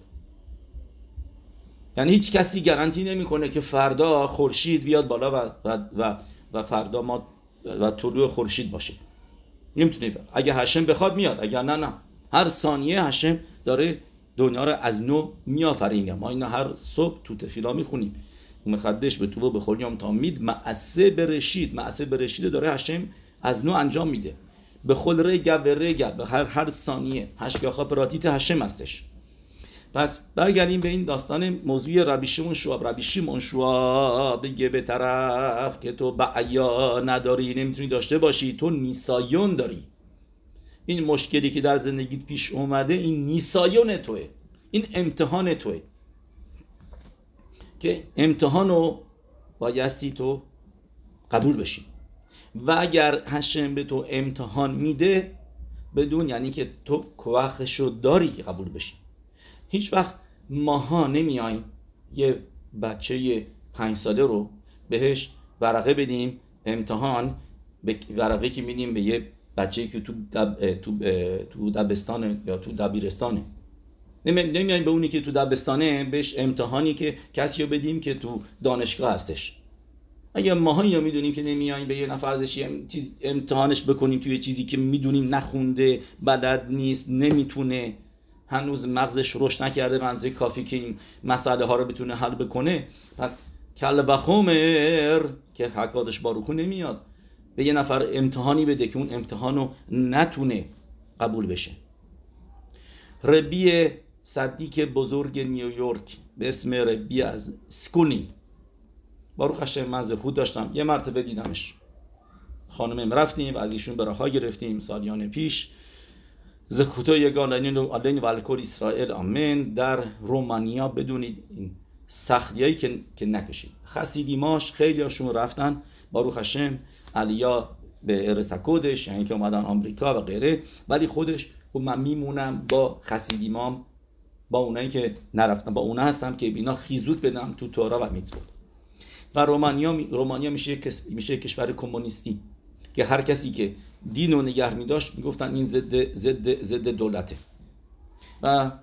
یعنی هیچ کسی گارانتی نمیکنه که فردا خورشید بیاد بالا و فردا ما و طلوع خورشید باشه. نمیتونه. اگه هشم بخواد میاد، اگر نه. هر ثانیه هشم داره دنیا رو از نو میآفرینه. ما اینا هر صبح تو تفیلا میخونیم مخدش به تو به خلیام تامید معصه برشید داره هشم از نو انجام میده به خود رگا به هر ثانیه. هشگاخا پراتیت هشم هستش. پس برگردیم به این داستان موضوع ربی شیمون شواب بگه به طرف که تو بعیا نداری، نمیتونی داشته باشی، تو نیسایون داری. این مشکلی که در زندگیت پیش اومده این نیسایون توه، این امتحان توه که امتحانو بایستی تو قبول بشی. و اگر هشم به تو امتحان میده بدون یعنی که تو کوخشو داری که قبول بشی. هیچ وقت ماها نمیاییم یه بچه 5 ساله رو بهش ورقه بدیم امتحان، ورقه که میدیم به یه بچه‌ای که تو دبستانه یا تو دبیرستانه، نمیاییم به اونی که تو دبستانه بهش امتحانی که کسی رو بدیم که تو دانشگاه هستش. اگه ماها اینو میدونیم که نمیاییم به یه نفر ازش امتحانش بکنیم توی چیزی که میدونیم نخونده، بلد نیست، نمیتونه، هنوز مغزش رشد نکرده به اندازه کافی که این مسئله ها رو بتونه حل بکنه، پس کل بخومر که حکادش باروکو نمیاد به یه نفر امتحانی بده که اون امتحان رو نتونه قبول بشه. ربی صدیق بزرگ نیویورک به اسم ربی از سکولین، باروخ هشم من زهود داشتم یه مرتبه دیدمش، خانمم رفتیم و از ایشون براخا گرفتیم سالیان پیش. زخوتو یگان علین و الکل اسرائیل آمین. در رومانیا بدونید این سختیایی که نکشید. خسیدیماش خیلی هاشون رفتن باروخ هشم علیا به ارسکودش، یعنی که اومدن آمریکا و غیره، ولی خودش و من میمونم با خسیدیمام، با اونایی که نرفتن، با اونا هستم که بینا خیزوک بدم تو تورا و میتزوت. و رومانیا میشه کشور کمونیستی که هر کسی که دین رو نگه می‌داشت میگفتن این ضد دولته و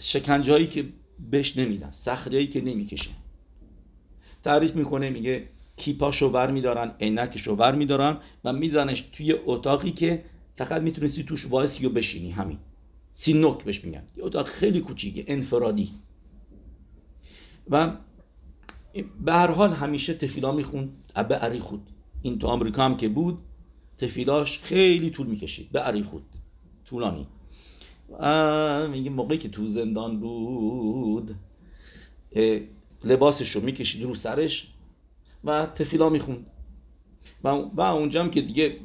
شکنجه‌ای که بهش نمیدن، صخره‌ای که نمیکشه. تعریف میکنه میگه کیپاشو بر میدارن، عینکشو بر میدارن و میزنش توی اتاقی که فقط میتونستی توش وایسی و بشینی. همین سینوک بهش میگن، یه اتاق خیلی کوچیکه انفرادی. و به هر حال همیشه تفیلا میخوند به اریخود. این تو آمریکا هم که بود تفیلاش خیلی طول میکشید، به اریخود طولانی. میگه موقعی که تو زندان بود لباسش رو میکشید رو سرش و تفیلا میخوند و اونجا هم که دیگه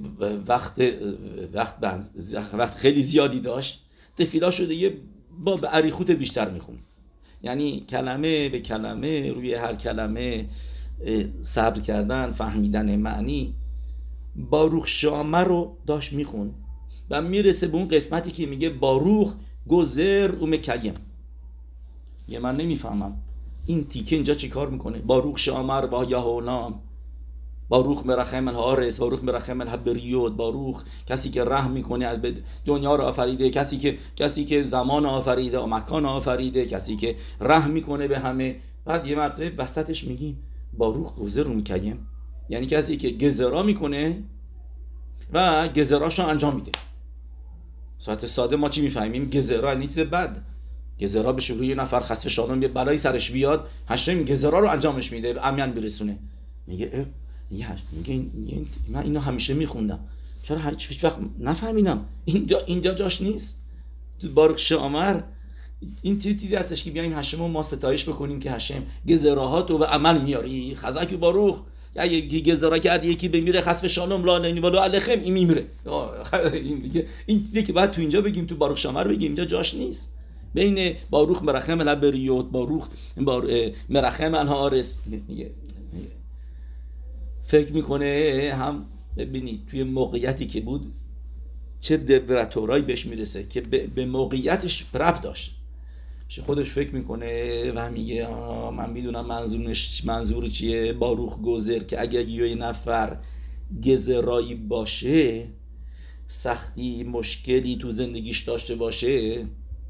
وقت خیلی زیادی داشت، تفیلا شده یه با به اریخوت بیشتر میخوند. یعنی کلمه به کلمه، روی هر کلمه صبر کردن، فهمیدن معنی. باروخ شامه رو داشت میخوند و میرسه به اون قسمتی که میگه باروخ گذر و مکیم. یه من نمیفهمم این تیکه اینجا چی کار میکنه؟ باروخ شامر با یهولام، باروخ مرخم الهارس، باروخ مرخم الهبریود، باروخ کسی که رحم میکنه از دنیا رو آفریده، کسی که زمان آفریده و مکان آفریده، کسی که رحم میکنه به همه. بعد یه مرتبه وسطش میگیم باروخ گذر رو میکیم، یعنی کسی که گزرا میکنه و گزراشو انجام میده. ساعت ساده ما چی میفهمیم؟ گزرا یعنی چیز بد. گزرا بشه روی یه نفر خسف شانون یه بلایی سرش بیاد، هشم گزرا رو انجامش میده، به امیان برسونه. میگه من اینو همیشه میخوندم، چرا هیچ وقت نفهمیدم اینجا جاش نیست؟ تو باروخ شامر این چیزی هستش که بیایم هشم رو ما ستایش بکنیم که هشم گزراهاتو به عمل میاری. خزک باروخ یکی گزارا کرد یکی بمیره خسف شانم لا نینی ولو علیکم، این میمیره. این چیزی که بعد تو اینجا بگیم، تو باروخ شامر بگیم، اینجا جاش نیست. بین باروخ مرخم البریوت، باروخ مرخم الهارس فکر میکنه هم. ببینید توی موقعیتی که بود چه دبراتورایی بهش میرسه که به موقعیتش ربط داشت. خودش فکر میکنه و میگه من میدونم منظور چیه. باروخ گذر که اگر یه نفر گزرایی باشه، سختی مشکلی تو زندگیش داشته باشه،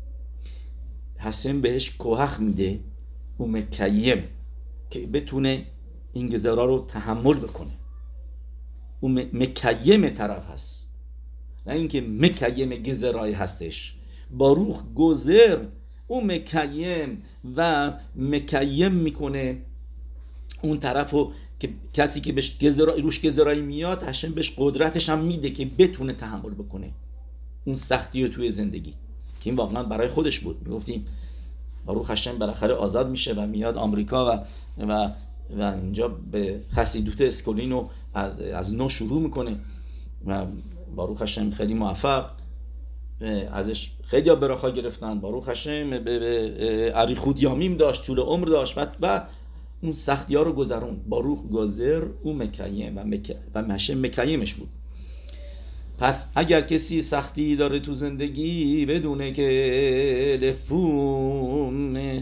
حسن بهش کوهخ میده و مکیم که بتونه این گزرا رو تحمل بکنه. و مکیم طرف هست، نه اینکه مکیم گزرایی هستش. باروخ گذر او مکیم و مکیم میکنه اون طرفو که کسی که بهش روش گزرایی میاد، هشم بهش قدرتش هم میده که بتونه تحمل بکنه اون سختی رو توی زندگی، که این واقعا برای خودش بود. میگفتیم باروخ هشم بالاخره آزاد میشه و میاد آمریکا و اینجا به خسیدوت اسکولینو از نو شروع میکنه و باروخ هشم خیلی موفق، ازش خیلی براخا گرفتن. باروخ هشم اریخود یامیم داشت، طول عمر داشت و اون سختی ها رو گذرون. باروخ گذر او مکیم و هشم مکیمش بود. پس اگر کسی سختی داره تو زندگی، بدونه که لفون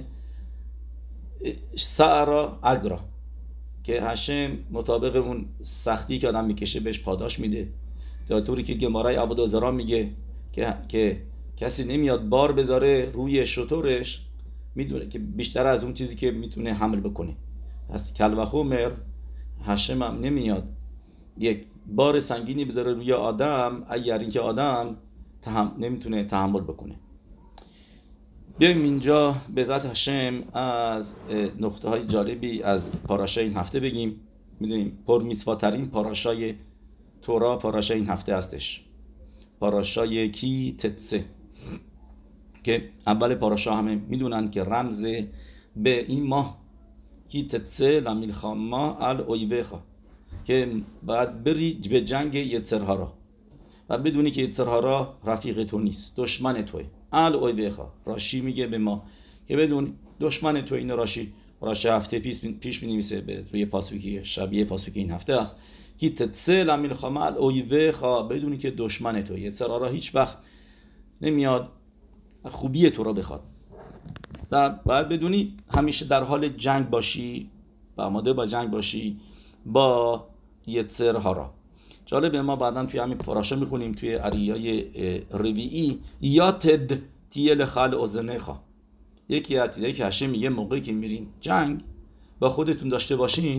سعرا اگرا، که هشم مطابق اون سختی که آدم میکشه بهش پاداش میده. تا طوری که گمارای عبدالزرا میگه که کسی نمیاد بار بذاره روی شطورش، میدونه که بیشتر از اون چیزی که میتونه حمل بکنه. پس کل و خومر هشم هم نمیاد یک بار سنگینی بذاره روی آدم اگر اینکه آدم نمیتونه تحمل بکنه. بیایم اینجا به ذات هشم از نقطه های جالبی از پاراشای این هفته بگیم. میدونیم پر میtzvah پاراشای تورا پاراشای این هفته هستش، پاراشای کی تتسه، که اول پاراشا همه میدونن که رمز به این ماه کی تتسه لملخما الاویبخا، که باید بری به جنگ یتسرهارا و بدونی که یتسرهارا رفیق تو نیست، دشمن توی. الاویبخا راشی میگه به ما که بدون دشمن تو. این راشی هفته پیش می‌نویسه به روی پاسوکی شبیه پاسوکی این هفته است که تتسه لملخما الاویبخا، بدونی که دشمن تو. یتسرهارا هیچ وقت نمیاد خوبی تو را بخواد و باید بدونی همیشه در حال جنگ باشی و آماده با جنگ باشی با یتسرهارا. جالبه ما بعداً توی همین پاراشا میخونیم توی اریای ربیعی یاتد تیل خال ازنخا، یکی از چیزایی که هشم میگه موقعی که میرین جنگ با خودتون داشته باشین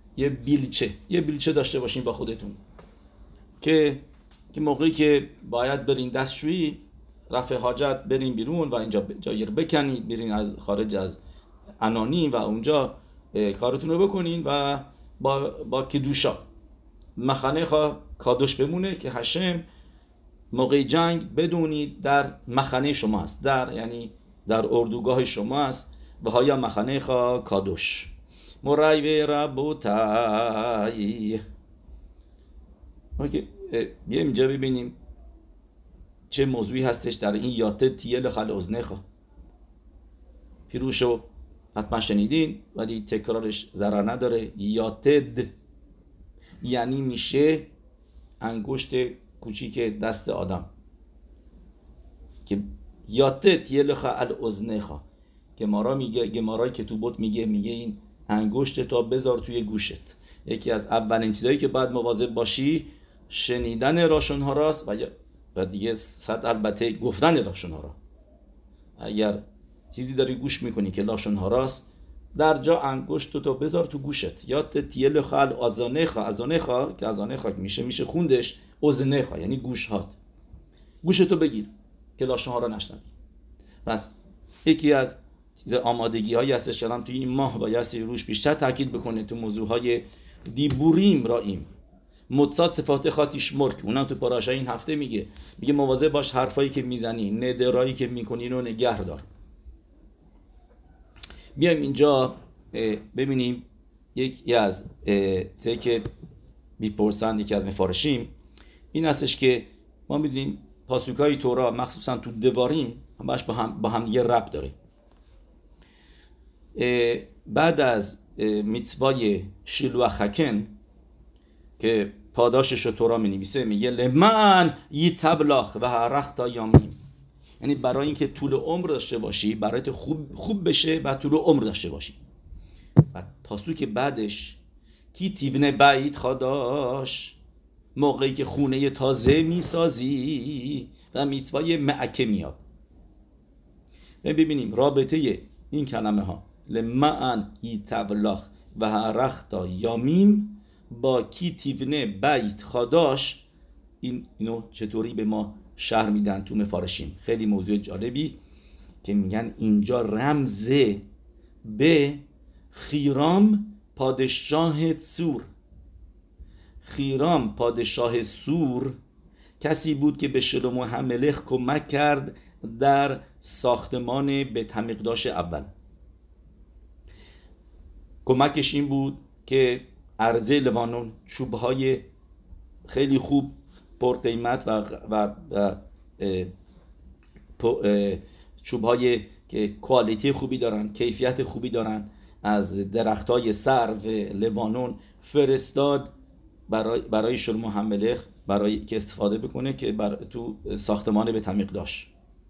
یه بیلچه داشته باشین با خودتون که موقعی که باید برین دستشویی، رفع حاجت، برین بیرون و اینجا جایی رو بکنید، برین از خارج از انانی و اونجا کارتون رو بکنین و با کدوشا مخانه کادوش بمونه که هشم موقع جنگ بدونید در مخانه شما است، در یعنی در اردوگاه شما است و های مخانه کادوش مرای و ربوتای. بیایم اینجا ببینیم چه موضوعی هستش در این یاتد تیه لخل ازنخا. پیروشو حتما شنیدین ولی تکرارش ضرر نداره. یاتد یعنی میشه انگشت کوچیک دست آدم که یاتد تیه لخل ازنخا. گمارای کتوبوت میگه این انگشت تا بذار توی گوشت. یکی از اولین چیزایی که باید مواظب باشی شنیدن راشون ها راست و دیگه صد البته گفتن لاشون ها را. اگر چیزی داری گوش میکنی که لاشون ها راست، در جا انگشت تو بذار تو گوشت. یا تیل خال ازانخا که ازانخا میشه خوندش ازنخا یعنی گوش هات. گوشتو بگیر که لاشون ها را نشنوی. پس یکی از آمادگی هایی هستش که توی این ماه بایستی روش بیشتر تاکید بکنه تو موضوع های دیبوریم رائیم متصا صفات خاطیش مرک. اونم تو پاراشای این هفته میگه مواظب باش حرفایی که میزنی، ندرایی که میکنی رو نگه دار. بیایم اینجا ببینیم یکی از چیزایی که میپرسن یکی از مفارشیم این هستش که ما میدونیم پاسوکای تورا مخصوصا تو دواریم همش با هم دیگه ربط داره. بعد از میتوای شیلوح حکن که پاداشش رو تورا می‌نویسه میگه لمن یتبلاخ و رخت یامیم، یعنی برای اینکه طول عمر داشته باشی، برایت خوب بشه و طول عمر داشته باشی. بعد پاسوک بعدش کی تیبنه بعید خداش، موقعی که خونه تازه میسازی و میتوای معکه میاد. ببینیم رابطه این کلمه ها لمن یتبلاخ و رخت یامیم با کی تیونه بیت خداش اینو چطوری به ما شرح میدن تو مفارشیم. خیلی موضوع جالبی که میگن اینجا رمزه به خیرام پادشاه سور. خیرام پادشاه سور کسی بود که به شلومو هملخ کمک کرد در ساختمان بیت المقدس اول. کمکش این بود که ارزه لبنان چوب‌های خیلی خوب پرقیمت و چوب‌های که کوالیتی خوبی دارن، کیفیت خوبی دارن، از درخت‌های سرو لبنان فرستاد برای شلومو هملخ برای که استفاده بکنه که تو ساختمان بیت المقدس.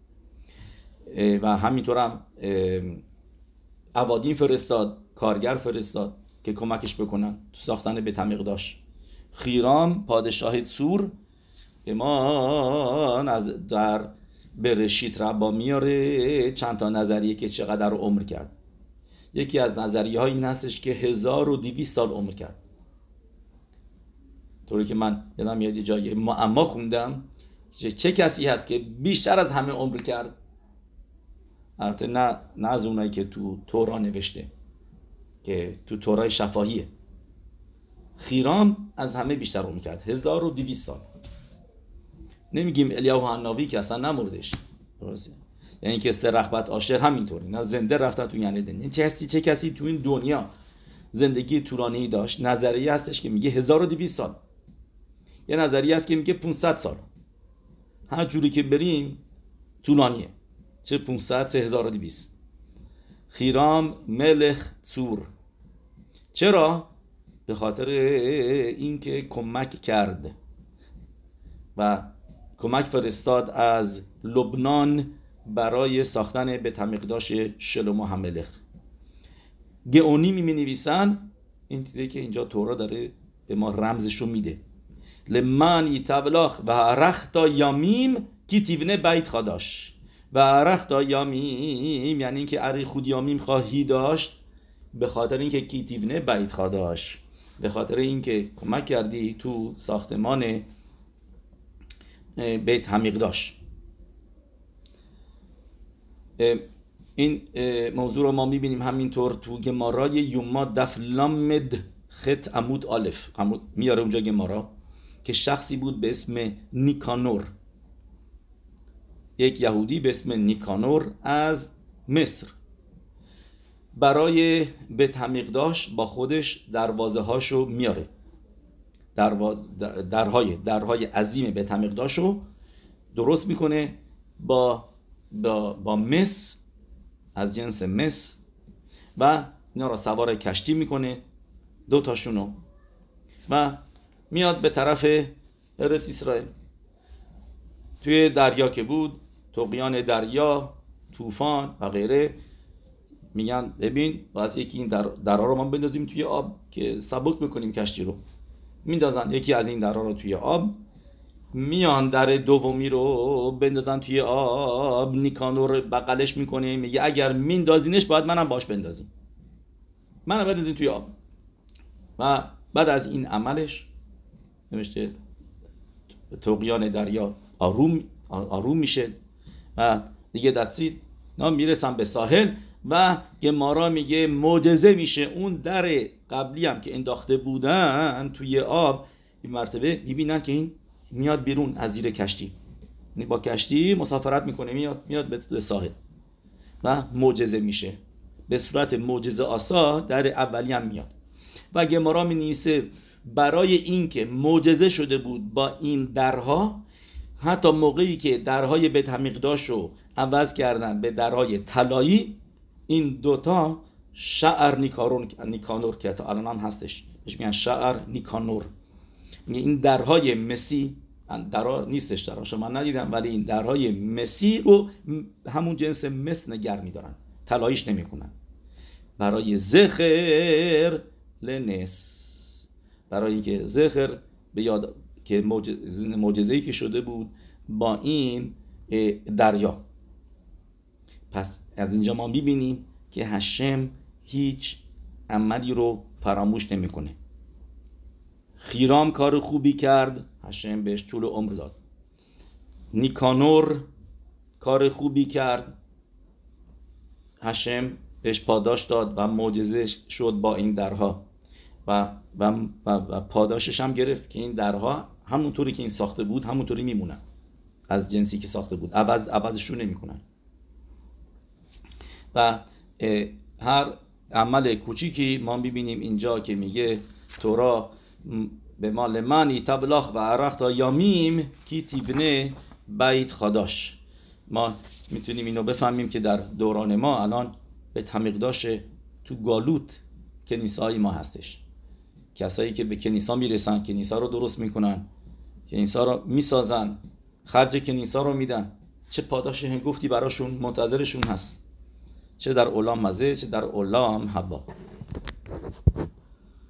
و همینطور هم عوادین فرستاد، کارگر فرستاد که کمکش بکنن تو ساختن بیت المقدس. خیرام پادشاه سور ما از در برشیت ربا میاره چند تا نظریه که چقدر عمر کرد. یکی از نظریه ها این هستش که 1200 سال عمر کرد. طوری که من یادم یه جایی معما خوندم چه کسی هست که بیشتر از همه عمر کرد. البته نه از اونایی که تو تورا نوشته که تو تورای شفاهیه. خیرام از همه بیشتر عمر کرد 1200 سال. نمیگیم الیاهو حناوی که اصلا نمردش، یعنی که سرخبت آشر همینطوری نه زنده رفتن تو یعنی دنیا. چه کسی تو این دنیا زندگی طولانی داشت. نظریه هستش که میگه 1200 سال، یه نظریه هست که میگه 500 سال. هر جوری که بریم طولانیه، چه 500 چه 1200. خیرام ملخ سور. چرا؟ به خاطر اینکه کمک کرد و کمک فرستاد از لبنان برای ساختن بیت المقدس شلومو هملخ. گئونی می‌نویسن این چیزی که اینجا تورا داره به ما رمزشو میده. لمن یتبلاخ و رخت یامیم کی تیونه بیت خداش. و رخت یامیم یعنی اینکه اری خود یامیم خواهی داشت به خاطر اینکه کی تیونه بیت خداش. به خاطر اینکه کمک کردی تو ساختمان بیت همیقداش. این موضوع رو ما میبینیم همینطور تو گمارای یوما دف لامد خط عمود الف، میاره اونجا گمارا که شخصی بود به اسم نیکانور، یک یهودی به اسم نیکانور از مصر، برای بیت همیقداش با خودش دروازه هاشو میاره، درهای عظیم بیت همیقداشو درست میکنه با مس از جنس مس و اینا را سوار کشتی میکنه، 2 تاشونو، و میاد به طرف ارس اسرائیل. توی دریا که بود، طغیان دریا، طوفان و غیره، میگن ببین باز یکی این درها رو ما بندازیم توی آب که سبک بکنیم کشتی رو. میندازن یکی از این درها رو توی آب، میان در دومی رو بندازن توی آب، نیکانور بغلش میکنه، میگه اگر میندازینش باید منم باش بندازیم، منم بندازیم توی آب. و بعد از این عملش نوشته طغیان دریا آروم میشه و دیگه دستید میرسن به ساحل و گمارا میگه معجزه میشه. اون در قبلی هم که انداخته بودن توی آب این مرتبه میبینن که این میاد بیرون از زیر کشتی، یعنی با کشتی مسافرت میکنه، میاد به ساحل و معجزه میشه. به صورت معجزه آسا در اولی هم میاد و گمارا مینویسه برای اینکه معجزه شده بود با این درها، حتی موقعی که درهای بیت همیقداش رو عوض کردن به درهای طلایی، این دوتا شعر نیکانور که تا الان هم هستش بهش میگن شعر نیکانور، این درهای مسی، درها نیستش درهاشو من ندیدم، ولی این درهای مسی رو همون جنس مس نگر میدارن، طلاییش نمیکنن، برای زخر لنس، برای اینکه زخر به یاد که معجزه‌ای که شده بود با این دریا. پس از اینجا ما میبینیم که هشم هیچ عملی رو فراموش نمیکنه. خیرام کار خوبی کرد، هشم بهش طول عمر داد. نیکانور کار خوبی کرد، هشم بهش پاداش داد و معجزه شد با این درها و پاداشش هم گرفت که این درها همونطوری که این ساخته بود همونطوری میمونن، از جنسی که ساخته بود عوضشون نمیکنن. و هر عمل کوچیکی ما میبینیم اینجا که میگه تورا به مال منی تبلاخ و عرخت یامیم کی تیبنه بیت خداش. ما میتونیم اینو بفهمیم که در دوران ما الان به همیقداش تو گالوت کنیسای ما هستش، کسایی که به کنیسا میرسن، کنیسا رو درست میکنن، کنیسا رو میسازن، خرج کنیسا رو میدن، چه پاداش هنگفتی براشون منتظرشون هست، چه در اولام مزه چه در اولام حبا.